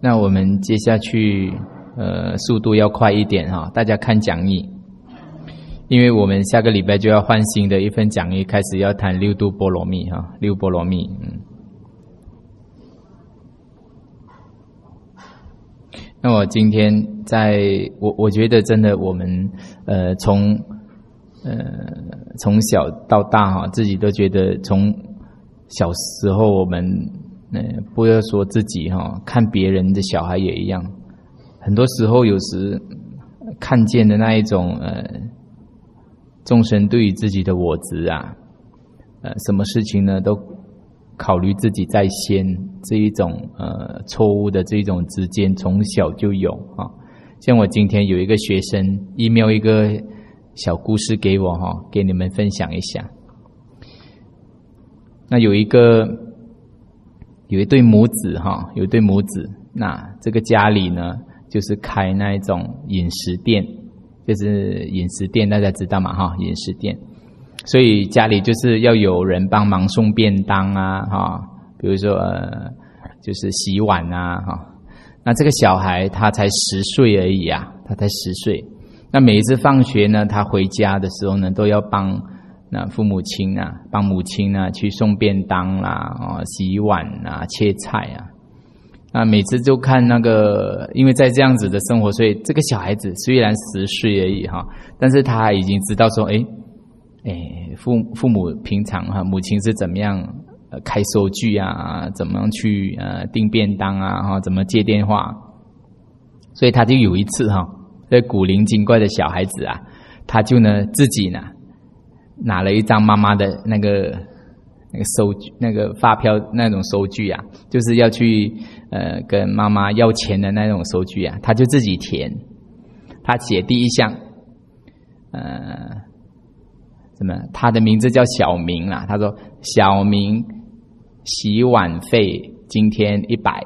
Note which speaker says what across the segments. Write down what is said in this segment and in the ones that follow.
Speaker 1: 那我们接下去速度要快一点哈，大家看讲义，因为我们下个礼拜就要换新的一份讲义，开始要谈六度波罗蜜哈，六波罗蜜。那我今天我觉得真的我们从小到大哈，自己都觉得从小时候我们不要说自己哈，看别人的小孩也一样，很多时候有时看见的那一种众生对于自己的我执啊，什么事情呢都考虑自己在先，这一种错误的这种之间从小就有啊。像我今天有一个学生 email 一个小故事给我哈，给你们分享一下。那有一对母子哈，有一对母子，那这个家里呢就是开那一种饮食店，就是饮食店大家知道嘛哈，饮食店。所以家里就是要有人帮忙送便当啊哈，比如说就是洗碗啊哈。那这个小孩他才10岁而已啊，他才10岁。那每一次放学呢，他回家的时候呢，都要帮那父母亲啊，帮母亲啊去送便当啦，洗碗啊，切菜啊。那每次就看那个，因为在这样子的生活，所以这个小孩子虽然10岁而已哈，但是他已经知道说，父母平常哈，母亲是怎么样开收据啊，怎么样去订便当啊，哈，怎么接电话。所以他就有一次哈，这古灵精怪的小孩子啊，他就呢自己呢拿了一张妈妈的那个收据，那个发票那种收据啊，就是要去跟妈妈要钱的那种收据啊，他就自己填。他写第一项他的名字叫小明啦，他说小明洗碗费今天100，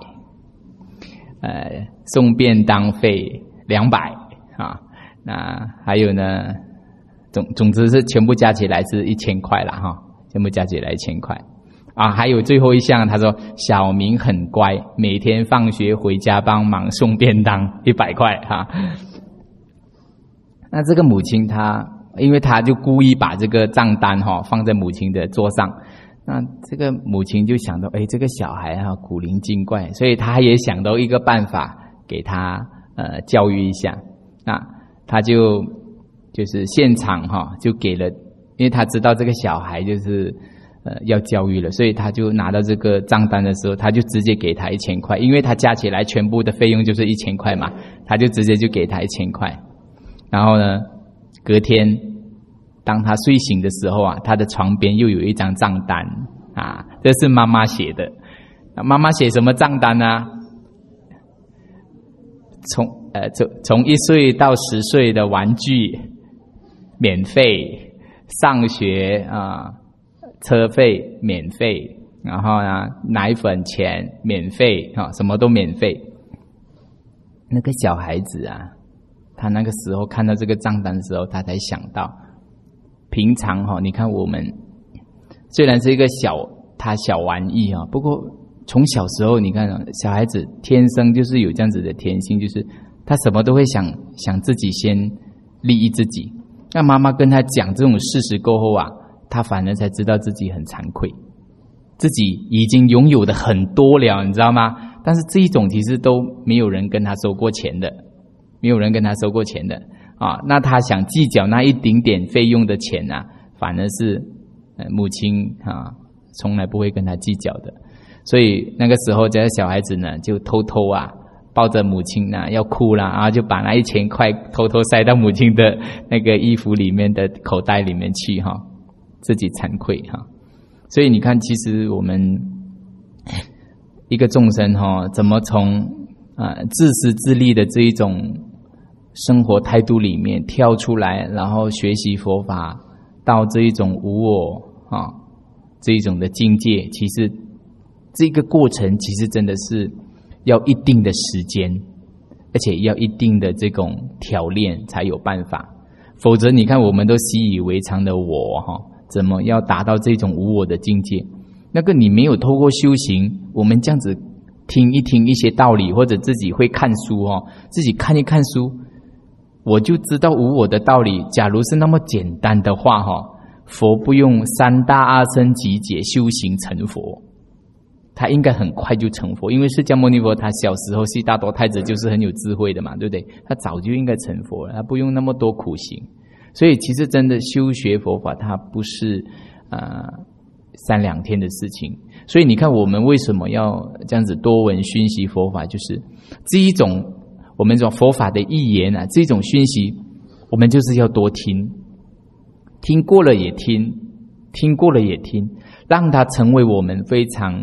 Speaker 1: 送便当费200啊，那还有呢，总之是全部加起来是1000块啦哈，全部加起来1000块啊。还有最后一项，他说小明很乖，每天放学回家帮忙送便当100块哈。那这个母亲因为他就故意把这个账单放在母亲的桌上，那这个母亲就想到，这个小孩古灵精怪，所以他也想到一个办法给他教育一下。那他就是现场就给了，因为他知道这个小孩就是要教育了，所以他就拿到这个账单的时候，他就直接给他1000块，因为他加起来全部的费用就是1000块嘛，他就直接就给他1000块。然后呢，隔天当他睡醒的时候啊，他的床边又有一张账单啊，这是妈妈写的。妈妈写什么账单呢？从1岁到10岁的玩具免费，上学车费免费，然后呢奶粉钱免费什么都免费。那个小孩子啊，他那个时候看到这个账单的时候，他才想到，平常你看我们虽然是一个小玩意不过从小时候你看小孩子天生就是有这样子的天性，就是他什么都会想自己先利益自己。那妈妈跟他讲这种事实过后啊，他反而才知道自己很惭愧，自己已经拥有的很多了，你知道吗？但是这一种其实都没有人跟他收过钱的，没有人跟他收过钱的啊。那他想计较那一丁点费用的钱啊，反而是母亲从来不会跟他计较的。所以那个时候这个小孩子呢，就偷偷抱着母亲要哭啦，然后就把那1000块偷偷塞到母亲的那个衣服里面的口袋里面去自己惭愧所以你看，其实我们一个众生怎么从自私自利的这一种生活态度里面跳出来，然后学习佛法，到这一种无我这一种的境界，其实这个过程其实真的是要一定的时间，而且要一定的这种调练才有办法。否则你看我们都习以为常的我怎么要达到这种无我的境界？那个你没有透过修行，我们这样子听一听一些道理，或者自己会看书自己看一看书，我就知道无我的道理。假如是那么简单的话佛不用三大阿僧祇劫修行成佛，他应该很快就成佛。因为释迦牟尼佛他小时候悉达多太子就是很有智慧的嘛，对不对？他早就应该成佛了，他不用那么多苦行。所以其实真的修学佛法，它不是3、2天的事情。所以你看我们为什么要这样子多闻熏习佛法，就是这一种我们说佛法的义言这种熏习，我们就是要多听，听过了也听，听过了也听，让它成为我们非常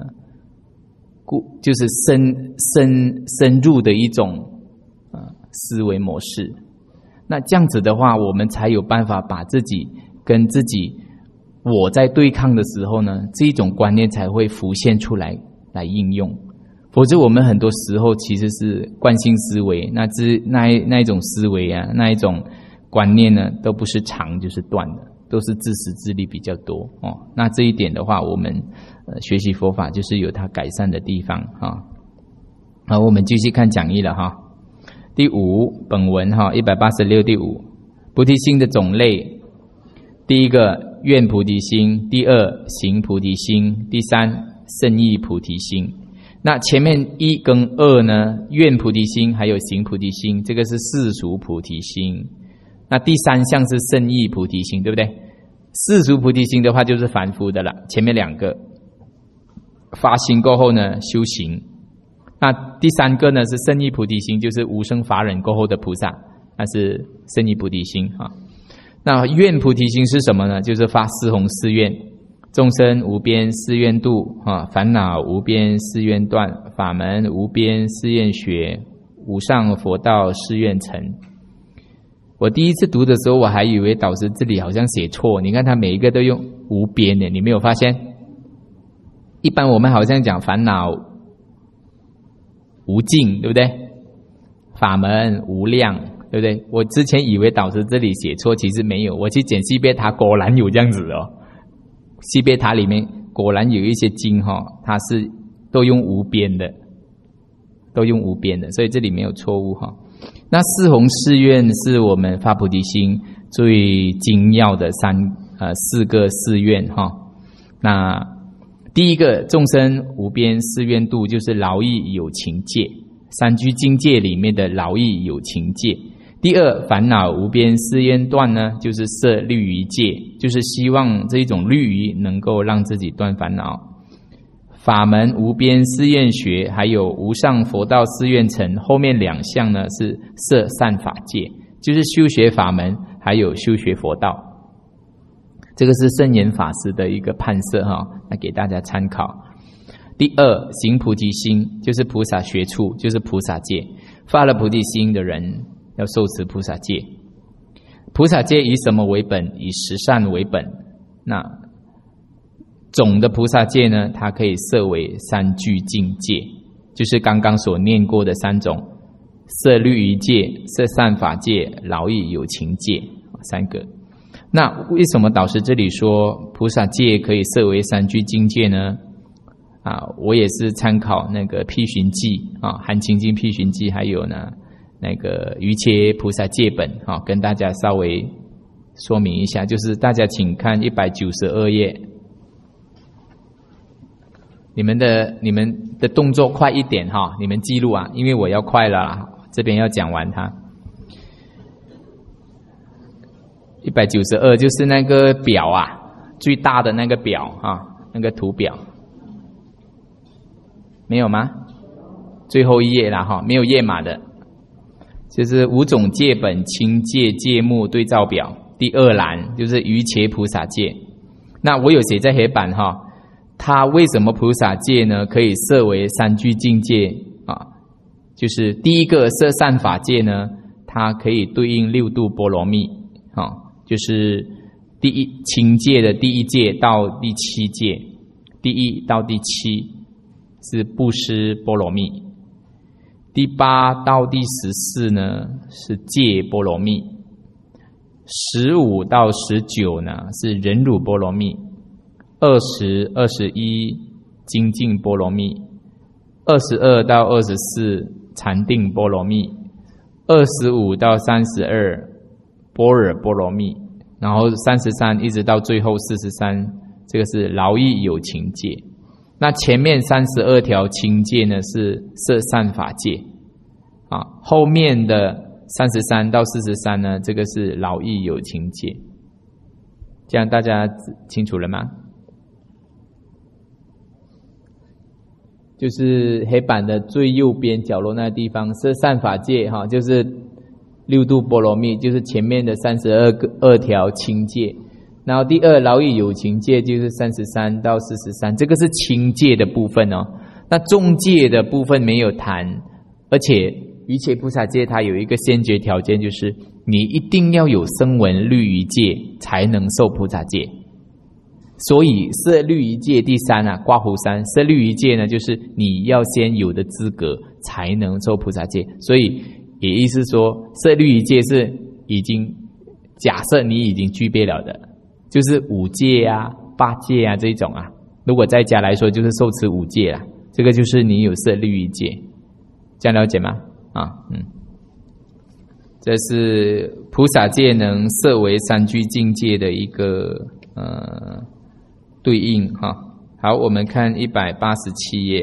Speaker 1: 就是深入的一种思维模式。那这样子的话，我们才有办法把自己跟自己我在对抗的时候呢，这一种观念才会浮现出来应用。否则我们很多时候其实是惯性思维，那一种思维那一种观念呢，都不是长就是断的，都是自私自利比较多那这一点的话，我们学习佛法就是有它改善的地方好，我们继续看讲义了第5本文186第5，菩提心的种类。第一个愿菩提心，第2行菩提心，第3胜义菩提心。那前面1跟2呢，愿菩提心还有行菩提心，这个是世俗菩提心。那第3项是胜义菩提心，对不对？世俗菩提心的话就是凡夫的了，前面2个发心过后呢修行。那第3个呢是胜义菩提心，就是无生法忍过后的菩萨，那是胜义菩提心那愿菩提心是什么呢？就是发四弘誓愿，众生无边誓愿度烦恼无边誓愿断，法门无边誓愿学，无上佛道誓愿成。我第一次读的时候，我还以为导师这里好像写错，你看他每一个都用无边的，你没有发现？一般我们好像讲烦恼无尽，对不对？法门无量，对不对？我之前以为导师这里写错，其实没有。我去捡西别塔，果然有这样子西别塔里面果然有一些经它是都用无边的，所以这里没有错误那四弘誓愿是我们发菩提心最精要的4个誓愿那第一个众生无边誓愿度，就是劳役有情戒，3居境界里面的劳役有情戒。第2烦恼无边誓愿断呢，就是摄律仪戒，就是希望这一种律仪能够让自己断烦恼。法门无边誓愿学，还有无上佛道誓愿成，后面2项呢是摄善法戒，就是修学法门还有修学佛道。这个是圣严法师的一个判摄那给大家参考。第2行菩提心，就是菩萨学处，就是菩萨戒。发了菩提心的人要受持菩萨戒。菩萨戒以什么为本？以十善为本。那总的菩萨戒呢，它可以设为3具境界，就是刚刚所念过的3种：摄律仪戒、摄善法戒、劳役有情戒3个。那为什么导师这里说菩萨戒可以设为3具境界呢？我也是参考那个辟寻记含情经辟寻记，还有呢那个瑜伽菩萨戒本跟大家稍微说明一下，就是大家请看192页。你们的动作快一点你们记录因为我要快了啦，这边要讲完它。192就是那个表最大的那个表那个图表，没有吗？最后一页啦没有页码的，就是5种戒本清戒戒目对照表，第2栏就是瑜伽菩萨戒。那我有写在黑板它为什么菩萨戒呢可以设为3具境界就是第一个摄善法戒呢，它可以对应6度波罗蜜就是清戒的第1戒到第7戒，第1到第7是布施波罗蜜，第8到第14呢是戒波罗蜜，15到19呢是忍辱波罗蜜，20、21精进波罗蜜 22到24禅定波罗蜜，25到32般若波罗蜜，然后33一直到最后43，这个是劳逸有情戒。那前面32条情戒呢是摄善法戒啊，后面的33到43呢，这个是劳逸有情戒。这样大家清楚了吗？就是黑板的最右边角落那个地方，摄善法戒哈，就是六度波罗蜜，就是前面的32条情戒。然后第二劳逸有情戒就是33到43，这个是情戒的部分哦。那众戒的部分没有谈，而且瑜伽菩萨戒它有一个先决条件，就是你一定要有声闻律仪戒才能受菩萨戒。所以摄律仪戒第3啊，刮胡3，摄律仪戒呢，就是你要先有的资格才能受菩萨戒。所以也意思说，摄律仪戒是已经假设你已经具备了的，就是5戒啊、8戒啊这种啊。如果在家来说，就是受持5戒啦，这个就是你有摄律仪戒，这样了解吗？这是菩萨戒能摄为3聚境界的一个对应哈。好，我们看187页。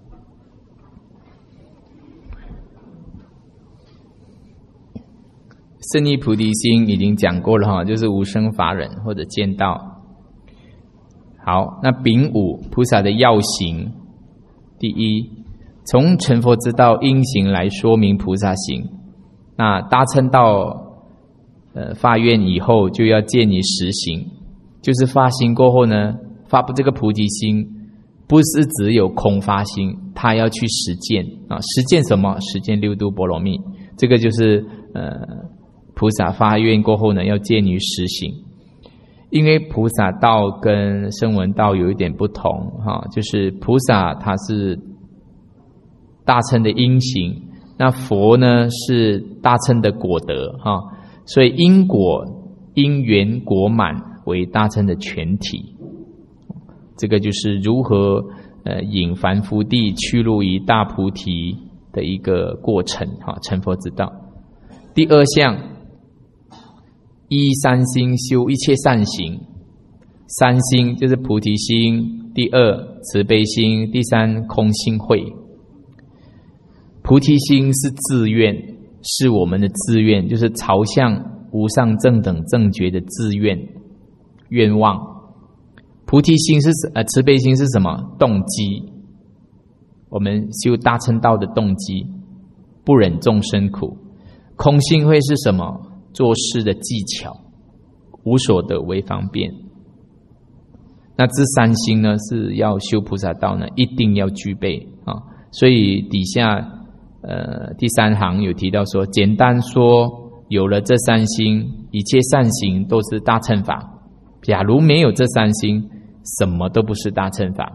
Speaker 1: 胜意菩提心已经讲过了哈，就是无生法忍或者见道。好，那丙午菩萨的要行，第一，从成佛之道因行来说明菩萨行。那大乘道发愿以后，就要建议实行，就是发心过后呢，发布这个菩提心，不是只有空发心，他要去实践啊，实践什么？实践六度波罗蜜，这个就是菩萨发愿过后呢，要建于实行。因为菩萨道跟声闻道有一点不同哈，就是菩萨他是大乘的因行，那佛呢是大乘的果德哈，所以因果因缘果满为大乘的全体。这个就是如何引凡夫地去入于大菩提的一个过程哈，成佛之道。第二项，依三心修一切善行。三心就是菩提心，第二慈悲心，第三空性慧。菩提心是自愿，是我们的自愿，就是朝向无上正等正觉的自愿愿望。菩提心是慈悲心是什么？动机，我们修大乘道的动机，不忍众生苦。空性慧是什么？做事的技巧，无所得为方便。那这三心呢，是要修菩萨道呢，一定要具备啊。所以底下第3行有提到说，简单说，有了这三心，一切善行都是大乘法。假如没有这三心，什么都不是大乘法。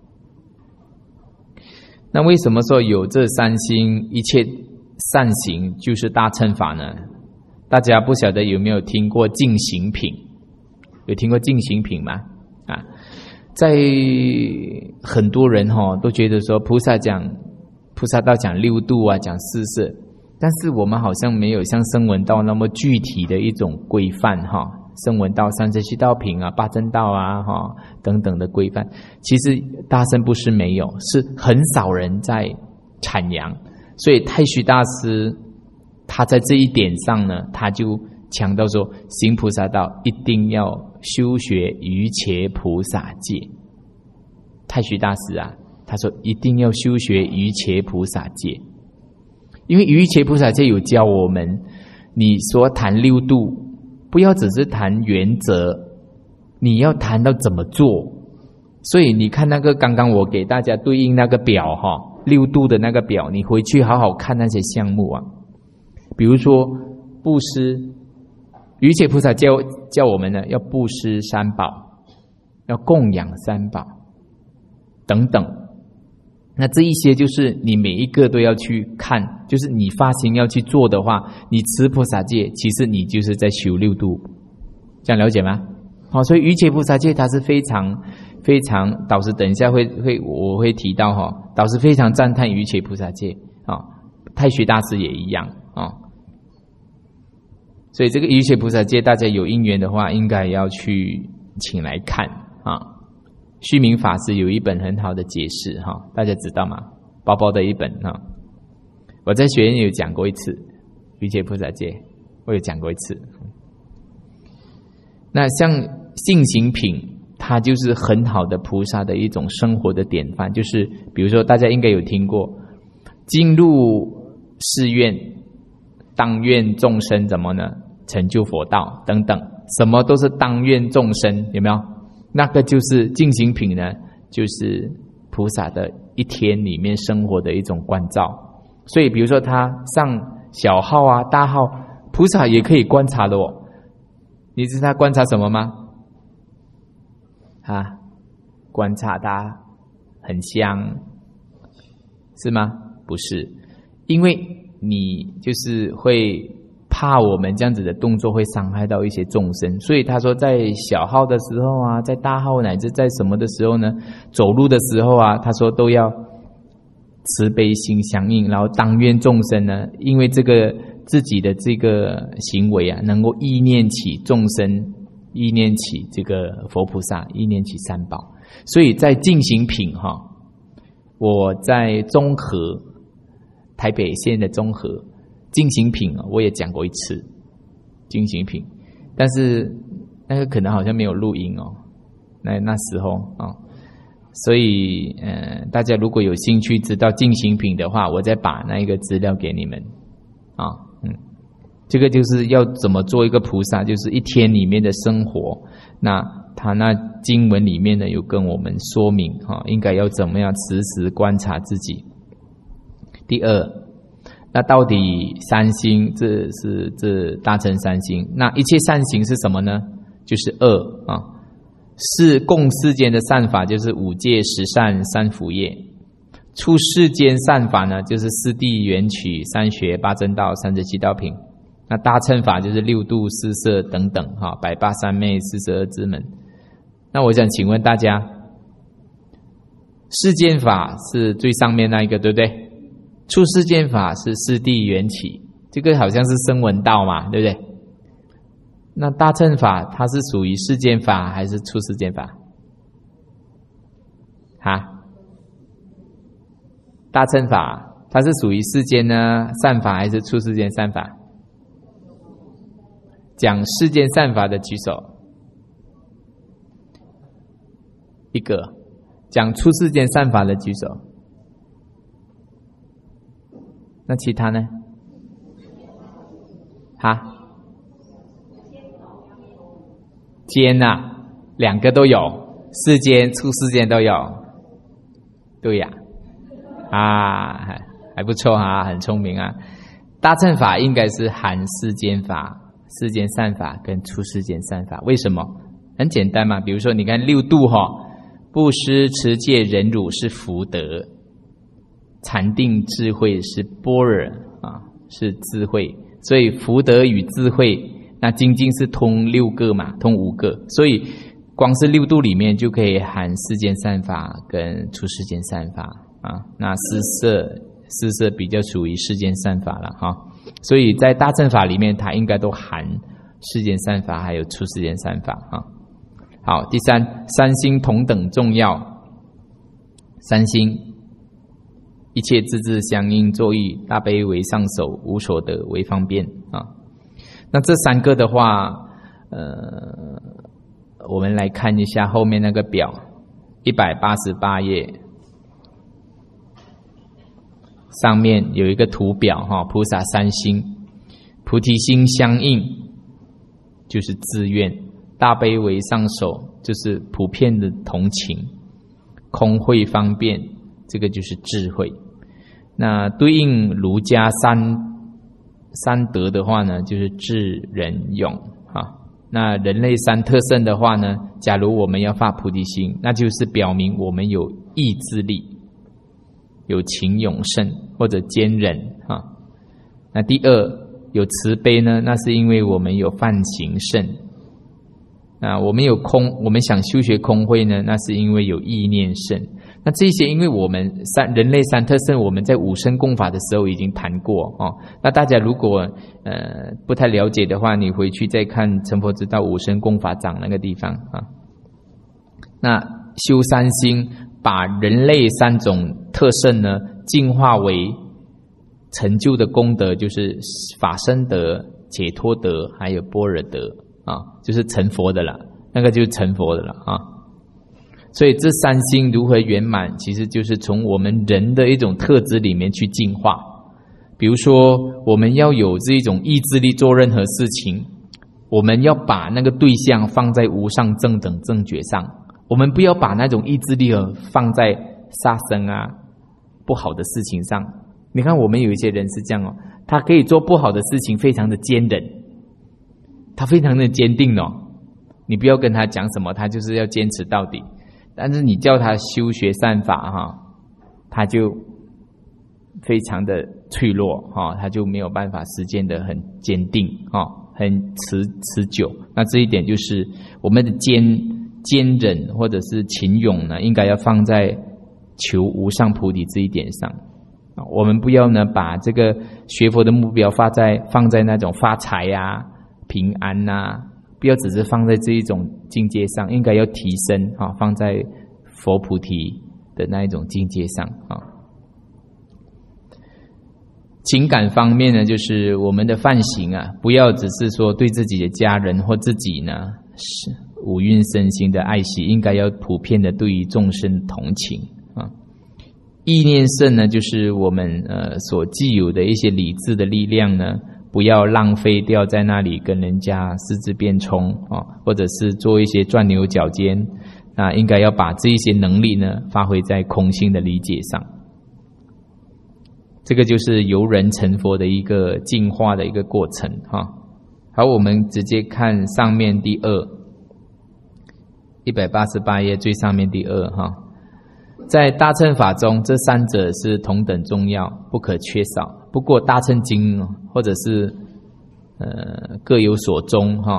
Speaker 1: 那为什么说有这三心，一切善行就是大乘法呢？大家不晓得有没有听过净行品？有听过净行品吗？在很多人都觉得说菩萨道讲六度啊，讲四摄，但是我们好像没有像声闻道那么具体的一种规范哈。声闻道、37道品啊、八正道啊等等的规范，其实大乘不是没有，是很少人在阐扬。所以太虚大师他在这一点上呢，他就强调说，行菩萨道一定要修学瑜伽菩萨戒。太虚大师啊，他说一定要修学瑜伽菩萨戒，因为瑜伽菩萨戒有教我们，你所谈六度，不要只是谈原则，你要谈到怎么做。所以你看那个刚刚我给大家对应那个表六度的那个表，你回去好好看那些项目啊。比如说布施，瑜伽菩萨教我们呢，要布施三宝，要供养三宝等等。那这一些就是你每一个都要去看，就是你发心要去做的话，你持菩萨戒，其实你就是在修六度，这样了解吗？所以瑜伽菩萨戒它是非常非常导师等一下我会提到哈，导师非常赞叹瑜伽菩萨戒啊，太虚大师也一样啊。所以这个瑜伽菩萨戒，大家有因缘的话，应该要去请来看啊。虚明法师有一本很好的解释哈，大家知道吗？薄薄的一本哈，我在学院有讲过一次瑜伽菩萨戒，我有讲过一次。那像信行品，它就是很好的菩萨的一种生活的典范，就是比如说大家应该有听过，进入寺院，当愿众生怎么呢？成就佛道等等，什么都是当愿众生，有没有？那个就是进行品呢，就是菩萨的一天里面生活的一种关照。所以比如说他上小号啊大号，菩萨也可以观察的哦。你知道他观察什么吗？观察他很香，是吗？不是，因为你就是会怕我们这样子的动作会伤害到一些众生，所以他说在小号的时候啊，在大号乃至在什么的时候呢，走路的时候啊，他说都要慈悲心相应，然后当愿众生呢，因为这个自己的这个行为啊，能够意念起众生，意念起这个佛菩萨，意念起三宝。所以在进行品我在中和台北县的中和进行品我也讲过一次进行品，但是那个可能好像没有录音那时候所以大家如果有兴趣知道进行品的话，我再把那一个资料给你们这个就是要怎么做一个菩萨，就是一天里面的生活。那他那经文里面呢有跟我们说明应该要怎么样时时观察自己。第二，那到底三星，这大乘三星，那一切善行是什么呢？就是二是共世间的善法，就是五戒十善三福业。出世间善法呢，就是四谛缘起三学八正道37道品。那大乘法就是六度四摄等等180三昧42支门。那我想请问大家，世间法是最上面那一个，对不对？出世间法是四谛缘起，这个好像是声闻道嘛，对不对？那大乘法它是属于世间法还是出世间法？大乘法它是属于世间呢善法还是出世间善法？讲世间善法的举手，一个。讲出世间善法的举手。那其他呢？间两个都有，世间出世间都有。对呀，还不错很聪明大乘法应该是含世间法、世间善法跟出世间善法。为什么？很简单嘛，比如说你看六度布施、持戒、忍辱是福德，禅定、智慧是般若是智慧。所以福德与智慧，那精进是通6个嘛，通5个，所以光是六度里面就可以含世间善法跟出世间善法那四摄比较属于世间善法了所以在大乘法里面，它应该都含世间善法还有出世间善法好，第三，三星同等重要。三星，一切自自相应，作意大悲为上首，无所得为方便那这3个的话，我们来看一下后面那个表，188页上面有一个图表菩萨三星，菩提心相应就是自愿，大悲为上首就是普遍的同情，空慧方便这个就是智慧。那对应儒家三德的话呢，就是智仁勇那人类3特胜的话呢，假如我们要发菩提心，那就是表明我们有意志力，有情勇胜或者坚忍那第二有慈悲呢，那是因为我们有梵行胜。 我们有空，我们想修学空慧呢，那是因为有意念胜。那这些，因为我们人类三特胜，我们在五圣共法的时候已经谈过哦。那大家如果不太了解的话，你回去再看成佛之道五圣共法掌那个地方啊。那修三心，把人类三种特胜呢，进化为成就的功德，就是法身德、解脱德，还有般若德啊，就是成佛的了，那个就是成佛的了啊。所以这三心如何圆满，其实就是从我们人的一种特质里面去进化。比如说，我们要有这种意志力做任何事情，我们要把那个对象放在无上正等正觉上，我们不要把那种意志力放在杀生啊、不好的事情上。你看，我们有一些人是这样哦，他可以做不好的事情，非常的坚忍，他非常的坚定哦。你不要跟他讲什么，他就是要坚持到底。但是你叫他修学善法哈，他就非常的脆弱哈，他就没有办法实践得很坚定哈，很持久。那这一点就是我们的坚忍或者是勤勇呢，应该要放在求无上菩提这一点上。我们不要呢把这个学佛的目标放在那种发财啊、平安啊，不要只是放在这一种境界上，应该要提升啊，放在佛菩提的那一种境界上啊。情感方面呢，就是我们的梵行啊，不要只是说对自己的家人或自己呢是五蕴身心的爱惜，应该要普遍的对于众生同情啊。意念胜呢，就是我们所既有的一些理智的力量呢，不要浪费掉在那里跟人家私自辩冲啊，或者是做一些钻牛角尖。那应该要把这一些能力呢，发挥在空性的理解上。这个就是由人成佛的一个进化的一个过程哈。好，我们直接看上面第二188页最上面第二哈。在大乘法中，这三者是同等重要，不可缺少。不过大乘经或者是各有所宗哈。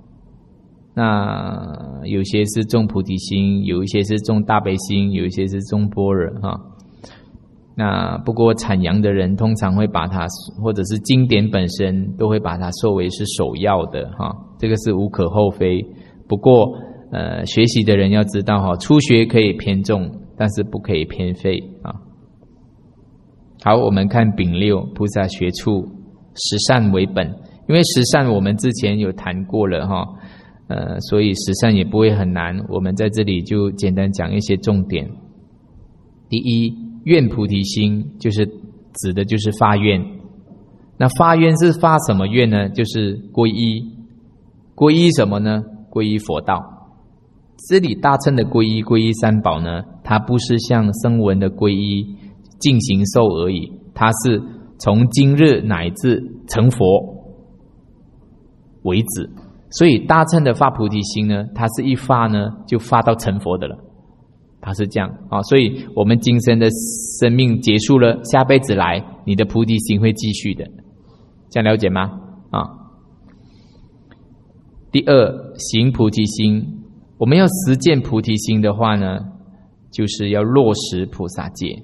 Speaker 1: 那有些是种菩提心，有一些是种大悲心，有一些是种般若哈。那不过阐扬的人通常会把它，或者是经典本身都会把它作为是首要的哈，这个是无可厚非。不过学习的人要知道哈，初学可以偏重，但是不可以偏废啊。好，我们看丙六，菩萨学处十善为本，因为十善我们之前有谈过了哈，所以十善也不会很难，我们在这里就简单讲一些重点。第一，愿菩提心，就是指的就是发愿。那发愿是发什么愿呢？就是皈依。皈依什么呢？皈依佛道。这里大乘的皈依，皈依三宝呢，它不是像声闻的皈依净行受而已，它是从今日乃至成佛为止。所以大乘的发菩提心呢，它是一发呢就发到成佛的了，它是这样啊。所以我们今生的生命结束了，下辈子来，你的菩提心会继续的，这样了解吗？啊。第二，行菩提心。我们要实践菩提心的话呢，就是要落实菩萨戒。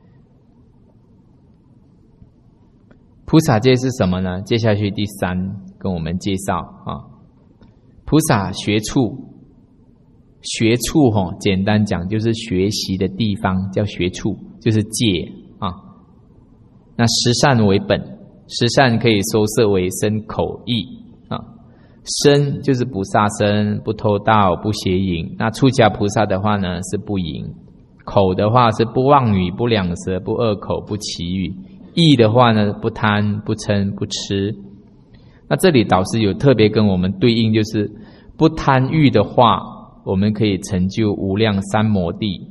Speaker 1: 菩萨戒是什么呢？接下去第三跟我们介绍啊。菩萨学处，学处简单讲就是学习的地方，叫学处，就是戒啊。那十善为本，十善可以收摄为身口意啊。身就是不杀生、不偷盗、不邪淫。那出家菩萨的话呢，是不淫。口的话是不妄语、不两舌、不恶口、不绮语。意的话呢，不贪、不嗔、不痴。那这里导师有特别跟我们对应，就是不贪欲的话，我们可以成就无量三摩地；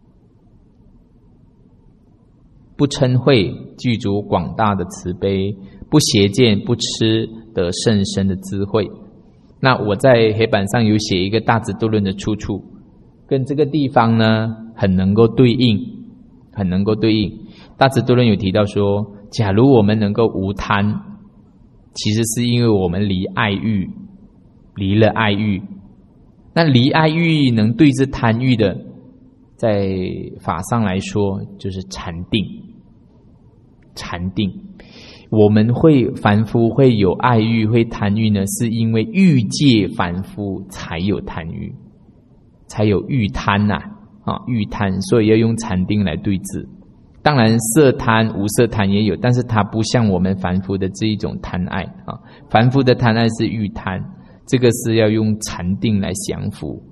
Speaker 1: 不嗔恚，具足广大的慈悲；不邪见、不痴，得甚深的智慧。那我在黑板上有写一个大智度论的出处，跟这个地方呢很能够对应，很能够对应。大智度论有提到说，假如我们能够无贪，其实是因为我们离了爱欲， 那离爱欲能对治贪欲的，在法上来说就是禅定。禅定，我们凡夫会有爱欲会贪欲呢，是因为欲界凡夫才有贪欲，才有欲贪欲贪，所以要用禅定来对治。当然色贪无色贪也有，但是它不像我们凡夫的这一种贪爱凡夫的贪爱是欲贪，这个是要用禅定来降服。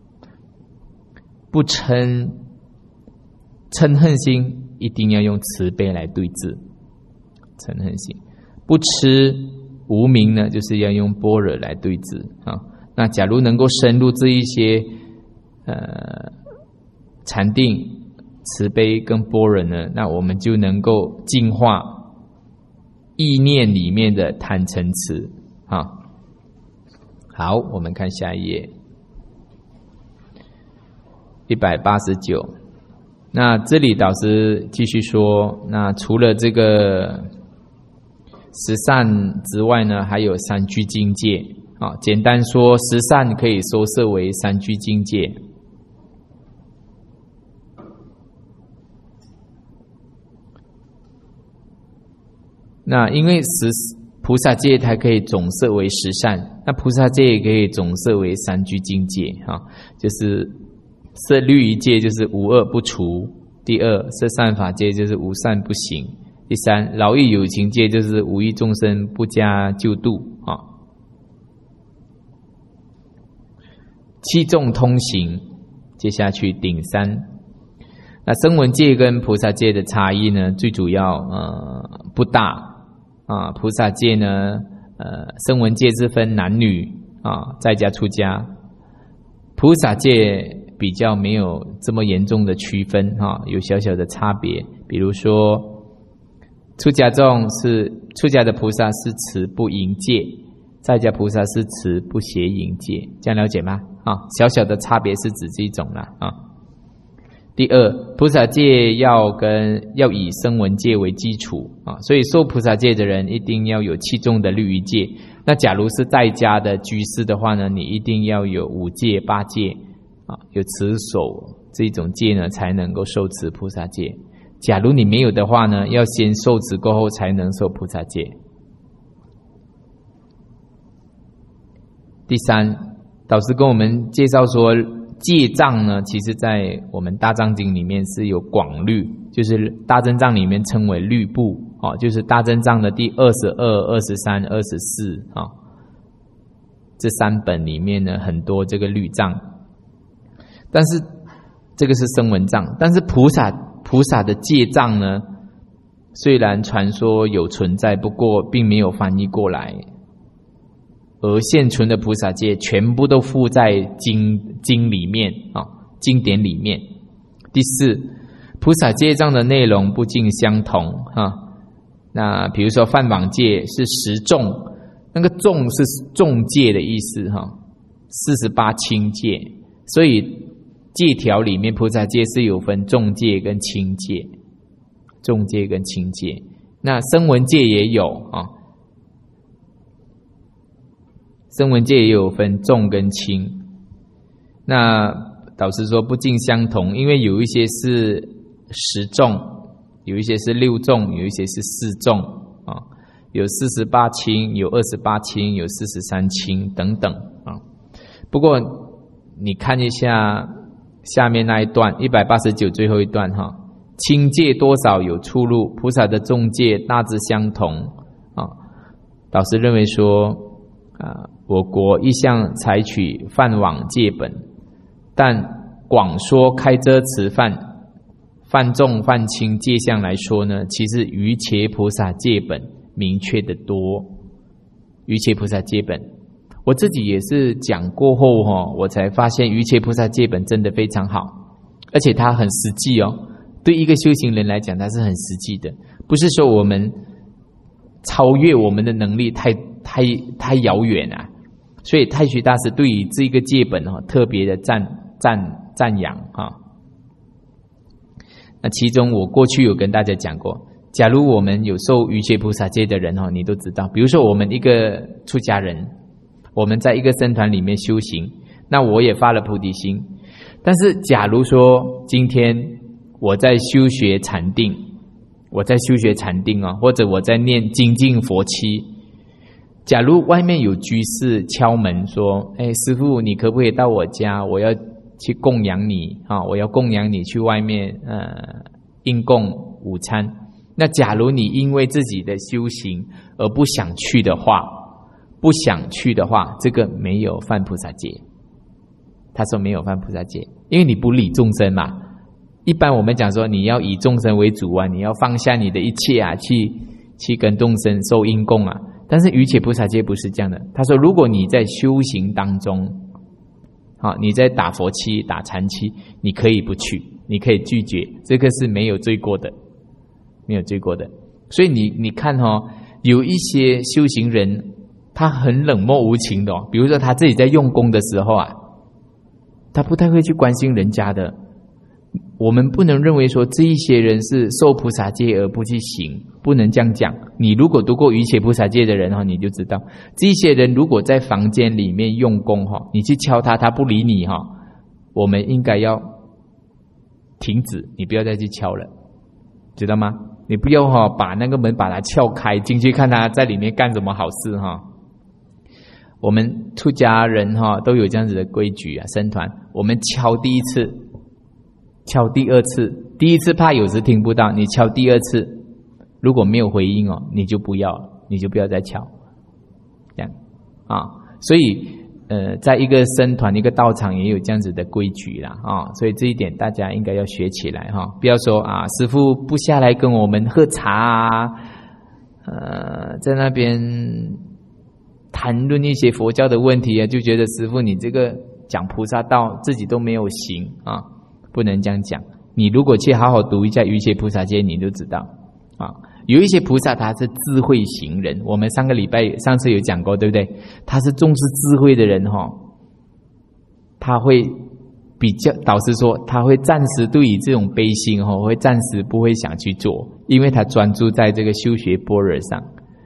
Speaker 1: 不嗔恨心一定要用慈悲来对治，嗔恨心。不痴无明呢，就是要用般若来对治那假如能够深入这一些禅定、慈悲跟般若呢，那我们就能够净化意念里面的贪嗔痴好，我们看下一页189。那这里导师继续说，那除了这个十善之外呢，还有三聚境界简单说，十善可以收摄为三聚境界。那因为菩萨戒它可以总摄为十善，那菩萨戒也可以总摄为三聚境界就是摄律仪戒就是无恶不除，第二摄善法戒就是无善不行，第三饶益有情戒就是无益众生不加救度七众通行，接下去顶三。那声闻戒跟菩萨戒的差异呢，最主要不大菩萨戒呢声闻戒是分男女在家出家，菩萨戒比较没有这么严重的区分有小小的差别。比如说出家的菩萨是持不淫戒，在家菩萨是持不邪淫戒，这样了解吗？小小的差别是指这种第二，菩萨戒要以声闻戒为基础所以受菩萨戒的人一定要有七众的律仪戒。那假如是在家的居士的话呢，你一定要有五戒八戒有持守这种戒呢，才能够受持菩萨戒。假如你没有的话呢，要先受持过后才能受菩萨戒。第三，导师跟我们介绍说，戒藏呢，其实在我们大藏经里面是有广律，就是大正藏里面称为律部就是大正藏的第22、23、24这三本里面呢，很多这个律藏。但是这个是声闻藏，但是菩萨的戒藏呢，虽然传说有存在，不过并没有翻译过来，而现存的菩萨戒全部都附在经里面经典里面。第四，菩萨戒藏的内容不尽相同那比如说梵网戒是10众，那个众是众戒的意思48轻戒，所以戒条里面菩萨戒是有分重戒跟轻戒，重戒跟轻戒。那声闻戒也有声闻戒也有分重跟轻。那导师说不尽相同，因为有一些是10众，有一些是6众，有一些是4众有48轻，有28轻，有43轻等等不过你看一下下面那一段189最后一段轻戒多少有出入，菩萨的重戒大致相同导师认为说我国一向采取梵网戒本，但广说开遮持梵重梵轻戒相来说呢，其实瑜伽菩萨戒本明确的多。瑜伽菩萨戒本我自己也是讲过后我才发现瑜伽菩萨戒本真的非常好，而且它很实际对一个修行人来讲它是很实际的，不是说我们超越我们的能力太遥远所以太虚大师对于这个戒本特别的赞扬那其中我过去有跟大家讲过，假如我们有受瑜伽菩萨戒的人你都知道，比如说我们一个出家人，我们在一个僧团里面修行， 那我也发了菩提心。但是假如说今天我在修学禅定，或者我在念精进佛七，假如外面有居士敲门说，师父你可不可以到我家，我要去供养你啊，我要供养你去外面应供午餐。那假如你因为自己的修行而不想去的话，这个没有犯菩萨戒。他说没有犯菩萨戒，因为你不理众生嘛。一般我们讲说你要以众生为主啊，你要放下你的一切啊，去跟众生受因供啊。但是瑜伽菩萨戒不是这样的。他说如果你在修行当中，你在打佛七打禅七，你可以不去，你可以拒绝，这个是没有罪过的。所以你看有一些修行人他很冷漠无情的比如说他自己在用功的时候啊，他不太会去关心人家的。我们不能认为说这一些人是受菩萨戒而不去行，不能这样讲。你如果读过瑜伽菩萨戒的人你就知道，这一些人如果在房间里面用功你去敲他，他不理你我们应该要停止，你不要再去敲了，知道吗？你不要把那个门把它撬开，进去看他在里面干什么好事我们出家人都有这样子的规矩啊，僧团我们敲第一次，敲第二次，第一次怕有时听不到，你敲第二次，如果没有回应你就不要再敲，这样所以在一个僧团一个道场也有这样子的规矩啦所以这一点大家应该要学起来不要说师父不下来跟我们喝茶在那边谈论一些佛教的问题就觉得师父你这个讲菩萨道自己都没有行不能这样讲。你如果去好好读一下瑜伽菩萨戒，你就知道有一些菩萨他是智慧型人，我们上次有讲过对不对？他是重视智慧的人他会比较导师说他会暂时对于这种悲心会暂时不会想去做，因为他专注在这个修学般若上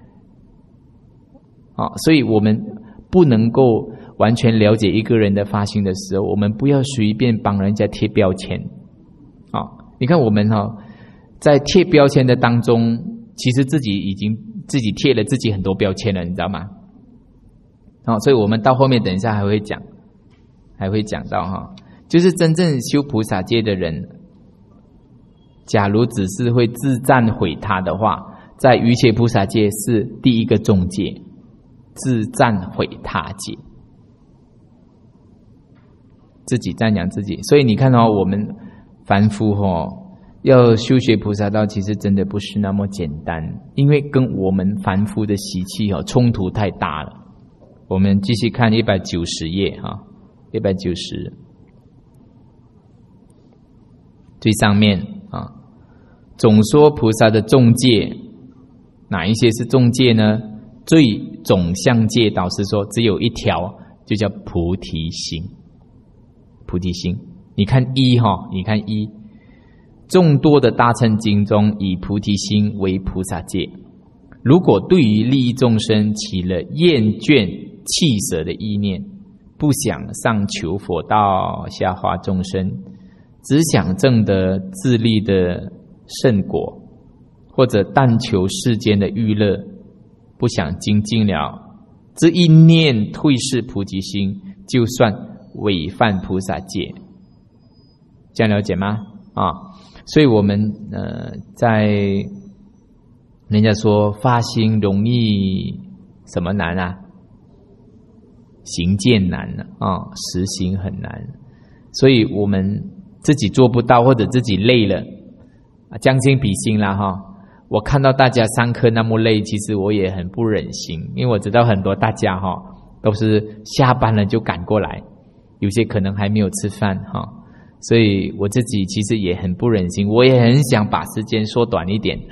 Speaker 1: 所以我们不能够完全了解一个人的发心的时候，我们不要随便帮人家贴标签你看我们在贴标签的当中，其实自己已经自己贴了自己很多标签了，你知道吗？所以我们到后面等一下还会讲到就是真正修菩萨戒的人，假如只是会自赞毁他的话，在瑜伽菩萨戒是第一个重戒，自赞毁他戒，自己赞扬自己。所以你看我们凡夫要修学菩萨道，其实真的不是那么简单，因为跟我们凡夫的习气冲突太大了。我们继续看190页190最上面总说菩萨的重戒，哪一些是重戒呢？最总相戒导师说只有一条，就叫菩提心。菩提心，你看一众多的大乘经中以菩提心为菩萨戒。如果对于利益众生起了厌倦弃舍的意念，不想上求佛道下化众生，只想证得自利的圣果，或者但求世间的娱乐，不想精进了，这一念退失菩提心，就算违犯菩萨戒。这样了解吗？所以我们在人家说发心容易什么难啊？行见难实行很难。所以我们自己做不到，或者自己累了将心比心啦我看到大家上课那么累，其实我也很不忍心，因为我知道很多大家都是下班了就赶过来，有些可能还没有吃饭所以我自己其实也很不忍心，我也很想把时间缩短一点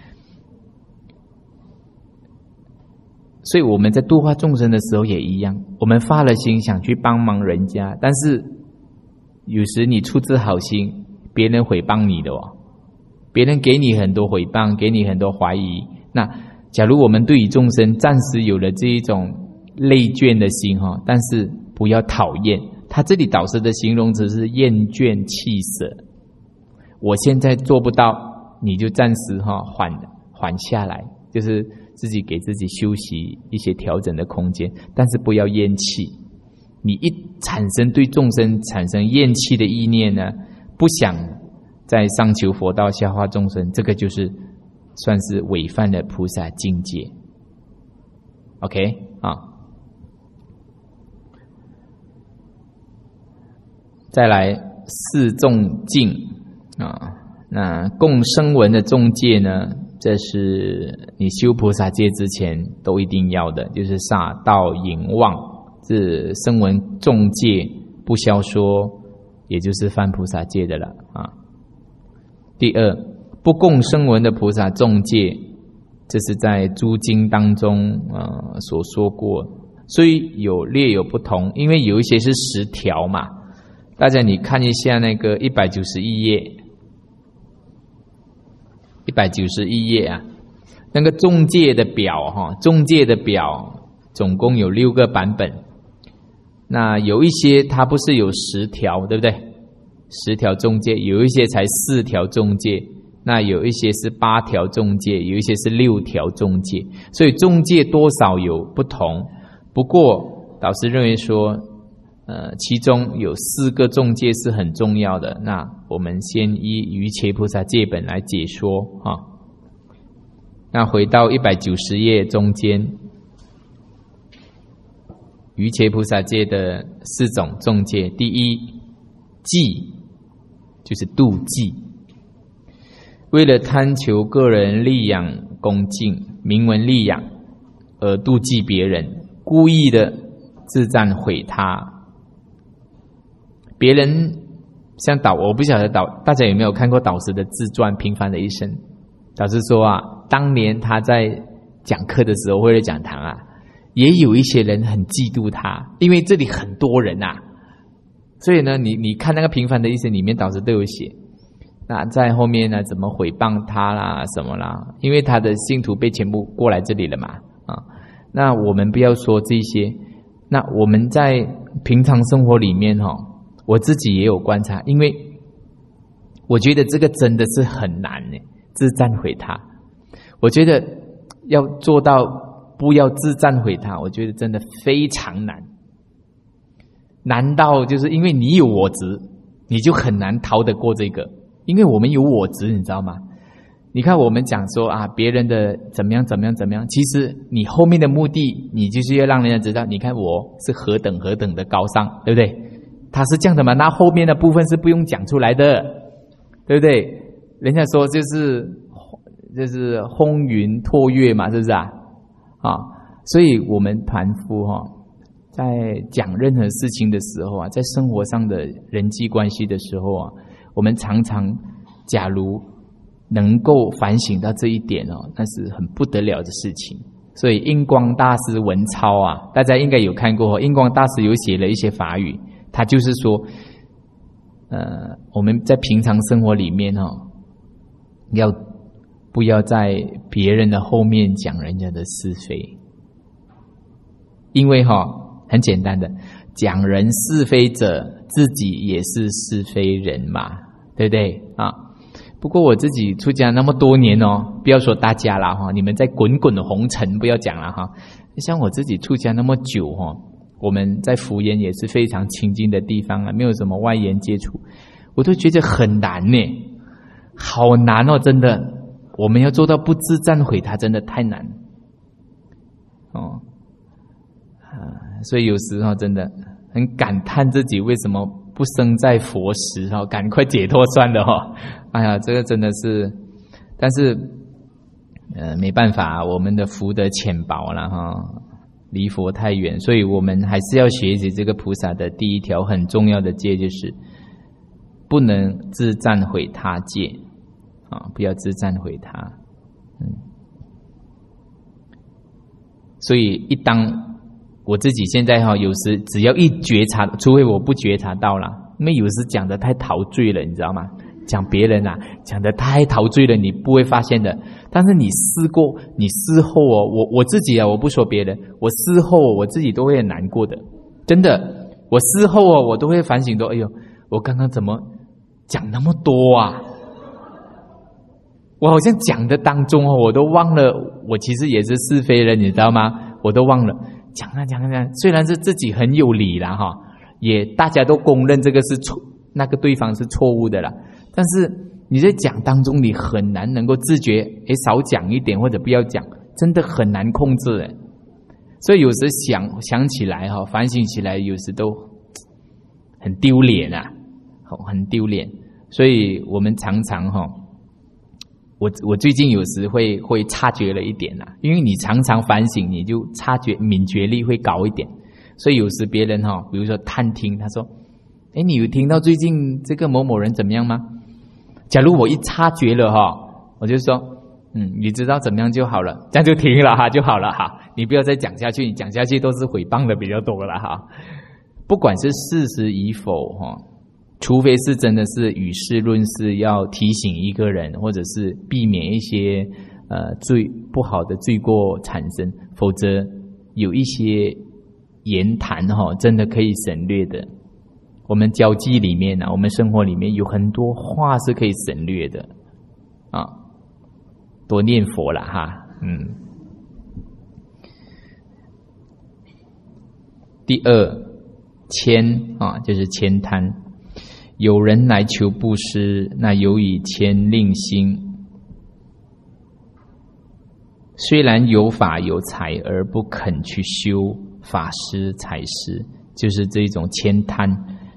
Speaker 1: 所以我们在度化众生的时候也一样，我们发了心想去帮忙人家，但是有时你出自好心，别人诽谤你的别人给你很多诽谤，给你很多怀疑。那假如我们对于众生暂时有了这一种累倦的心但是不要讨厌， 他这里导师的形容词是厌倦弃舍。我现在做不到，你就暂时缓下来，就是自己给自己休息一些调整的空间，但是不要厌弃。你一产生对众生产生厌弃的意念呢，不想再上求佛道下化众生，这个就是算是违犯了菩萨境界。 OK 啊，再来四众境啊，那共声闻的众戒呢，这是你修菩萨戒之前都一定要的，就是杀盗淫妄，是声闻众戒不消说，也就是犯菩萨戒的了啊。第二，不共声闻的菩萨众戒，这是在诸经当中所说过，所以略有不同，因为有一些是10条嘛。大家你看一下那个191页，191页啊，那个众戒的表众戒的表总共有6个版本。那有一些它不是有10条，对不对？10条众戒，有一些才4条众戒，那有一些是8条众戒，有一些是6条众戒，所以众戒多少有不同。不过导师认为说其中有4个众戒是很重要的，那我们先依瑜伽菩萨戒本来解说啊。那回到190页中间，瑜伽菩萨戒的4种众戒，第一，济，就是妒忌，为了贪求个人利养恭敬、名闻利养而妒忌别人，故意的自赞毁他。别人像我不晓得大家有没有看过导师的自传《平凡的一生》。导师说啊，当年他在讲课的时候，会在讲堂啊，也有一些人很嫉妒他，因为这里很多人啊，所以呢，你看那个《平凡的一生》里面，导师都有写。那在后面呢，怎么诽谤他啦，什么啦？因为他的信徒被全部过来这里了嘛，啊，那我们不要说这些，那我们在平常生活里面我自己也有观察，因为我觉得这个真的是很难呢，自赞毁他。我觉得要做到不要自赞毁他，我觉得真的非常难。难道就是因为你有我执，你就很难逃得过这个？因为我们有我执，你知道吗？你看我们讲说啊，别人的怎么样怎么样怎么样，其实你后面的目的，你就是要让人家知道，你看我是何等何等的高尚，对不对？他是这样的嘛，那后面的部分是不用讲出来的，对不对？人家说就是轰云唾月嘛，是不是啊？所以我们凡夫在讲任何事情的时候啊，在生活上的人际关系的时候啊，我们常常假如能够反省到这一点那是很不得了的事情。所以印光大师文钞啊，大家应该有看过，印光大师有写了一些法语，他就是说我们在平常生活里面不要在别人的后面讲人家的是非，因为很简单的，讲人是非者自己也是是非人嘛，对不对啊？不过我自己出家那么多年不要说大家啦你们在滚滚的红尘不要讲了像我自己出家那么久我们在福烟也是非常清净的地方啊，没有什么外缘接触，我都觉得很难呢，好难真的。我们要做到不自赞毁他，真的太难所以有时真的很感叹自己为什么不生在佛时赶快解脱算了哎呀，这个真的是，但是没办法，我们的福德浅薄了离佛太远，所以我们还是要学习这个菩萨的第一条很重要的戒，就是不能自赞毁他戒不要自赞毁他。所以当我自己现在有时只要一觉察，除非我不觉察到了，因为有时讲得太陶醉了，你知道吗？讲别人讲得太陶醉了，你不会发现的。但是你试过，你事后我自己我不说别人，我事后我自己都会很难过的，真的。 我事后哦，我都会反省说，哎呦，我刚刚怎么讲那么多啊？我好像讲的当中哦，我都忘了，我其实也是是非人，你知道吗？我都忘了讲啊，虽然是自己很有理啦哈，也大家都公认这个是错，那个对方是错误的啦，但是你在讲当中，你很难能够自觉，少讲一点或者不要讲，真的很难控制诶。所以有时想起来哈，反省起来，有时都很丢脸啊，很丢脸。所以我们常常哈。我最近有时会察觉了一点啦，因为你常常反省，你就察觉敏觉力会高一点，所以有时别人哈，比如说探听，他说：“你有听到最近这个某某人怎么样吗？”假如我一察觉了哈，我就说：“你知道怎么样就好了，这样就停了哈，就好了哈，你不要再讲下去，你讲下去都是诽谤的比较多了哈。不管是事实与否哈。”除非是真的是以事论事，要提醒一个人，或者是避免一些最不好的罪过产生，否则有一些言谈真的可以省略的。我们交际里面我们生活里面有很多话是可以省略的啊，多念佛了哈。第二，慳就是慳贪。有人来求布施，那由以谦令心，虽然有法有财而不肯去修法施财施，就是这种悭贪。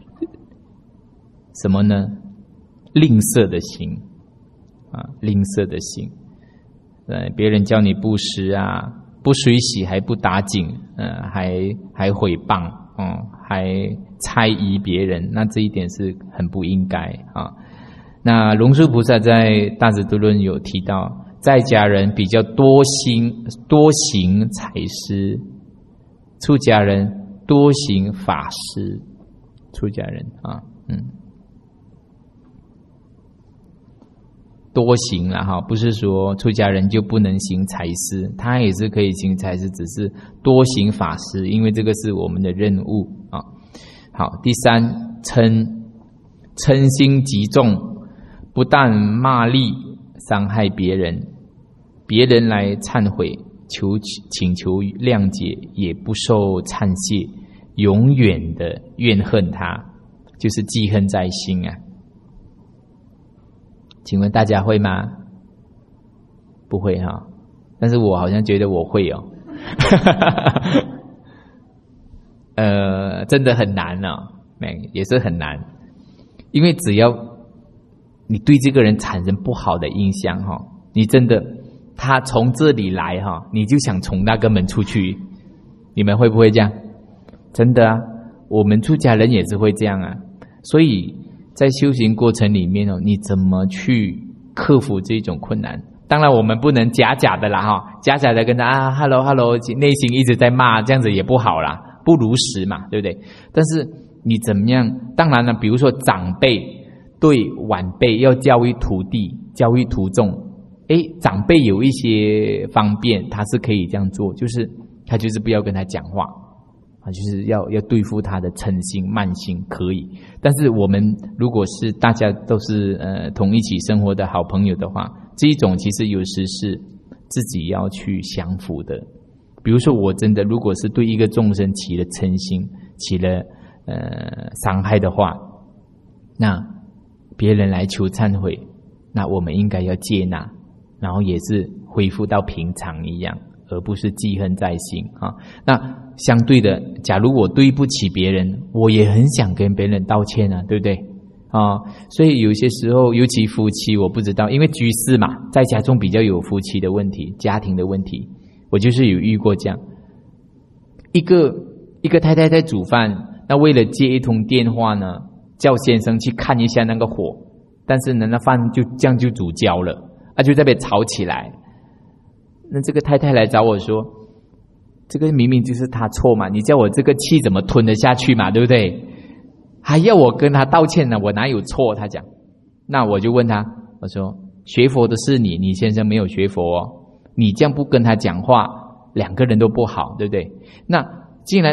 Speaker 1: 什么呢？吝啬的心吝啬的心。别人叫你布施啊，不随喜还不打紧，还诽谤，还猜疑别人，那这一点是很不应该啊。那龙树菩萨在大智度论有提到，在家人比较多行财施，出家人多行法施。出家人多行啦哈，不是说出家人就不能行财施，他也是可以行财施，只是多行法施，因为这个是我们的任务啊。好，第三，嗔心极重，不但骂力伤害别人，别人来忏悔请求谅解，也不受忏谢，永远的怨恨他，就是记恨在心啊。请问大家会吗？不会哈，但是我好像觉得我会哦。真的很难哦，也是很难，因为只要你对这个人产生不好的印象哈，你真的他从这里来哈，你就想从那个门出去。你们会不会这样？真的啊，我们出家人也是会这样啊。所以在修行过程里面你怎么去克服这种困难？当然我们不能假的啦哈，假的跟他hello， 内心一直在骂，这样子也不好啦，不如实嘛，对不对？但是你怎么样？当然了，比如说长辈对晚辈要教育徒弟、教育徒众，长辈有一些方便，他是可以这样做，就是他就是不要跟他讲话。就是要对付他的嗔心慢心可以，但是我们如果是大家都是同一起生活的好朋友的话，这一种其实有时是自己要去降服的。比如说我真的如果是对一个众生起了嗔心，起了伤害的话，那别人来求忏悔，那我们应该要接纳，然后也是恢复到平常一样，而不是记恨在心啊。那相对的，假如我对不起别人，我也很想跟别人道歉啊，对不对啊？所以有些时候，尤其夫妻，我不知道，因为居士嘛，在家中比较有夫妻的问题、家庭的问题，我就是有遇过这样，一个太太在煮饭，那为了接一通电话呢，叫先生去看一下那个火，但是呢，那饭就这样就煮焦了，就在那边吵起来。那这个太太来找我说，这个明明就是他错嘛，你叫我这个气怎么吞得下去嘛，对不对？还要我跟他道歉呢，我哪有错？他讲。那我就问他，我说学佛的是你先生没有学佛哦，你这样不跟他讲话，两个人都不好，对不对？那既然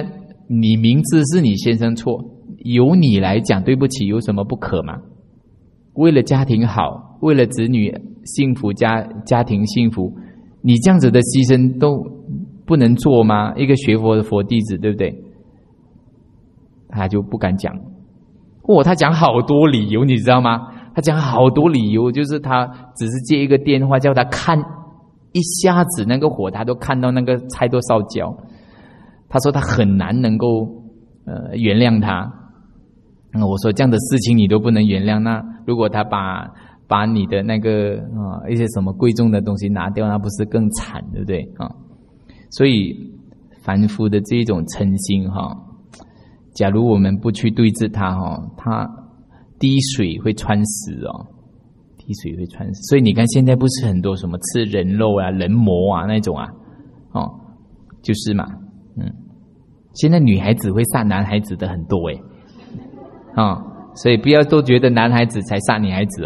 Speaker 1: 你明知是你先生错，由你来讲对不起，有什么不可吗？为了家庭好，为了子女幸福，家庭幸福，你这样子的牺牲都不能做吗？一个学佛的佛弟子，对不对？他就不敢讲。他讲好多理由，你知道吗？他讲好多理由，就是他只是接一个电话，叫他看一下子那个火，他都看到那个菜都烧焦。他说他很难能够原谅他。我说这样的事情你都不能原谅，那如果他把你的那个一些什么贵重的东西拿掉，那不是更惨，对不对啊？所以凡夫的这种嗔心假如我们不去对治它它滴水会穿石滴水会穿石。所以你看现在不是很多什么吃人肉啊、人魔啊那种就是嘛，现在女孩子会杀男孩子的很多所以不要都觉得男孩子才杀女孩子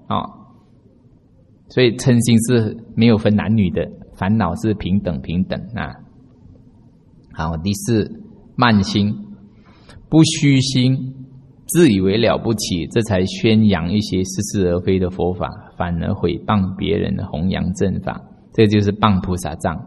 Speaker 1: 所以嗔心是没有分男女的，烦恼是平等好，第四，慢心，不虚心，自以为了不起，这才宣扬一些似是而非的佛法，反而毁谤别人弘扬正法，这就是谤菩萨藏。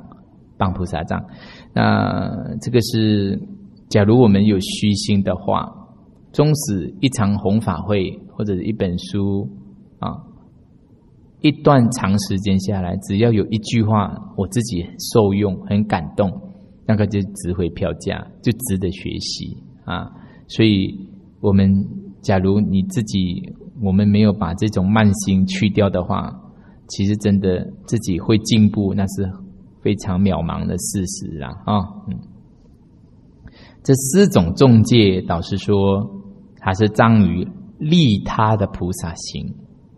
Speaker 1: 那这个是假如我们有虚心的话，纵使一场弘法会或者一本书一段长时间下来，只要有一句话我自己受用很感动，那个就值回票价，就值得学习所以我们假如你自己我们没有把这种慢心去掉的话，其实真的自己会进步，那是非常渺茫的事实这四种众戒，导师说它是障于利他的菩萨行，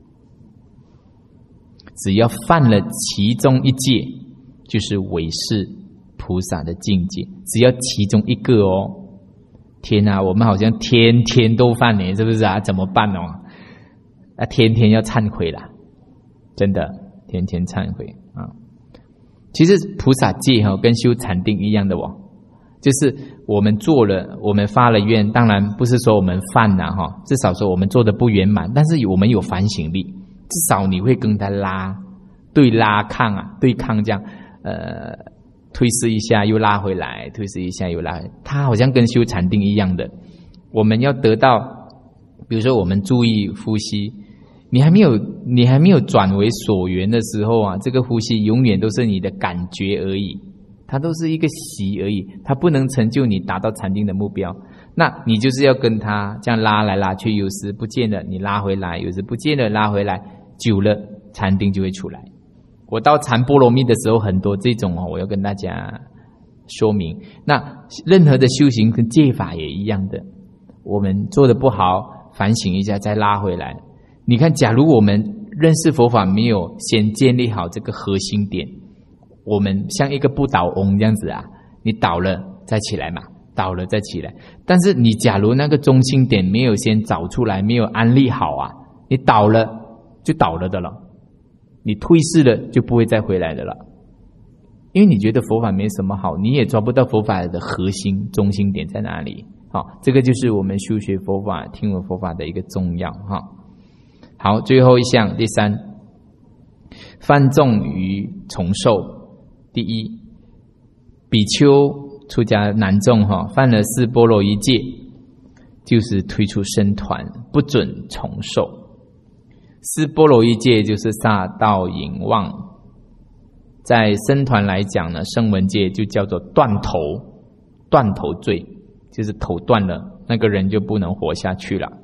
Speaker 1: 只要犯了其中一戒，就是违誓菩萨的境界，只要其中一个天啊，我们好像天天都犯呢，是不是怎么办天天要忏悔啦，真的天天忏悔其实菩萨戒跟修禅定一样的就是我们做了，我们发了愿，当然不是说我们犯了至少说我们做的不圆满，但是我们有反省力，至少你会跟他对抗这样推示一下又拉回来，推示一下又拉回来，它好像跟修禅定一样的。我们要得到，比如说我们注意呼吸，你还没有转为所缘的时候这个呼吸永远都是你的感觉而已，它都是一个习而已，它不能成就你达到禅定的目标。那你就是要跟它这样拉来拉去，有时不见了你拉回来，有时不见了拉回来，久了禅定就会出来。我到禅波罗蜜的时候，很多这种我要跟大家说明。那任何的修行跟戒法也一样的，我们做的不好，反省一下再拉回来。你看假如我们认识佛法没有先建立好这个核心点，我们像一个不倒翁这样子你倒了再起来嘛，倒了再起来。但是你假如那个中心点没有先找出来，没有安立好你倒了就倒了的了，你退失了就不会再回来的了。因为你觉得佛法没什么好，你也抓不到佛法的核心中心点在哪里。这个就是我们修学佛法听闻佛法的一个重要好，最后一项，第三，犯众于重受。第一，比丘出家男众犯了四波罗夷戒，就是推出僧团，不准重受。四波罗夷戒就是杀盗淫妄，在僧团来讲呢，声闻戒就叫做断头罪，就是头断了，那个人就不能活下去了。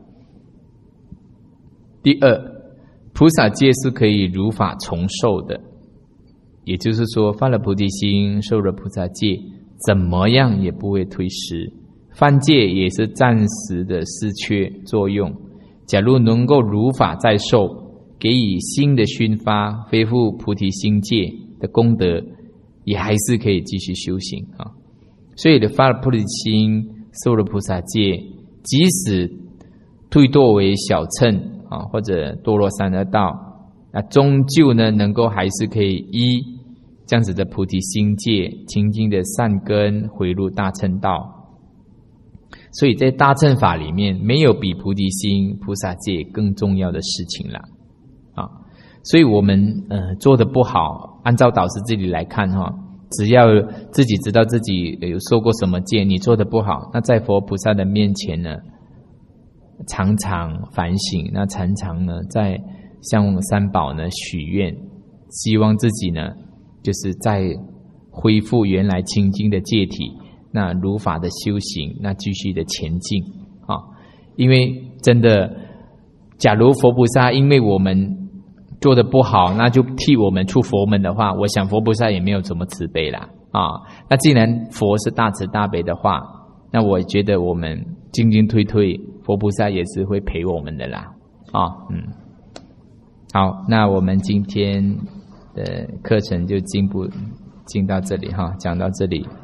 Speaker 1: 第二，菩萨戒是可以如法重受的，也就是说发了菩提心，受了菩萨戒，怎么样也不会退失。犯戒也是暂时的失去作用，假如能够如法再受，给予新的熏发，恢复菩提心戒的功德，也还是可以继续修行所以发了菩提心，受了菩萨戒，即使退堕为小乘或者堕落三恶道，终究呢能够还是可以依这样子的菩提心戒，清净的善根回入大乘道， 所以在大乘法里面，没有比菩提心、菩萨戒更重要的事情了啊！所以我们做的不好，按照导师这里来看哈，只要自己知道自己有受过什么戒，你做的不好，那在佛菩萨的面前呢，常常反省，那常常呢在向三宝呢许愿，希望自己呢就是在恢复原来清净的戒体，那如法的修行，那继续的前进啊！因为真的，假如佛菩萨因为我们做的不好，那就替我们出佛门的话，我想佛菩萨也没有怎么慈悲啦啊！那既然佛是大慈大悲的话，那我觉得我们进进退退，佛菩萨也是会陪我们的啦啊！好，那我们今天的课程就进到这里哈，讲到这里。